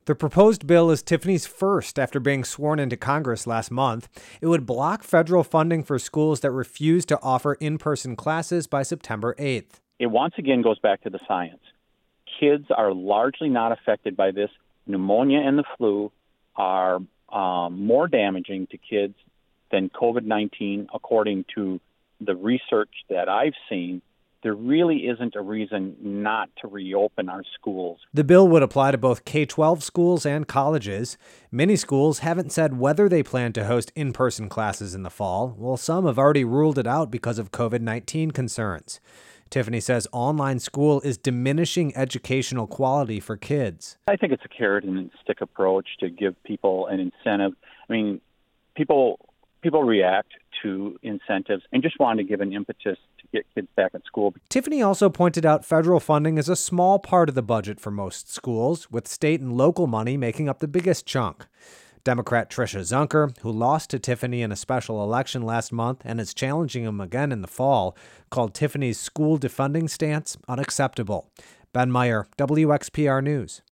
The proposed bill is Tiffany's first after being sworn into Congress last month. It would block federal funding for schools that refuse to offer in-person classes by September 8th. It once again goes back to the science. Kids are largely not affected by this. Pneumonia and the flu are more damaging to kids than COVID-19, according to the research that I've seen. There really isn't a reason not to reopen our schools. The bill would apply to both K-12 schools and colleges. Many schools haven't said whether they plan to host in-person classes in the fall, while some have already ruled it out because of COVID-19 concerns. Tiffany says online school is diminishing educational quality for kids. I think it's a carrot and stick approach to give people an incentive. I mean, people react to incentives and just want to give an impetus to get kids back at school. Tiffany also pointed out federal funding is a small part of the budget for most schools, with state and local money making up the biggest chunk. Democrat Tricia Zunker, who lost to Tiffany in a special election last month and is challenging him again in the fall, called Tiffany's school defunding stance unacceptable. Ben Meyer, WXPR News.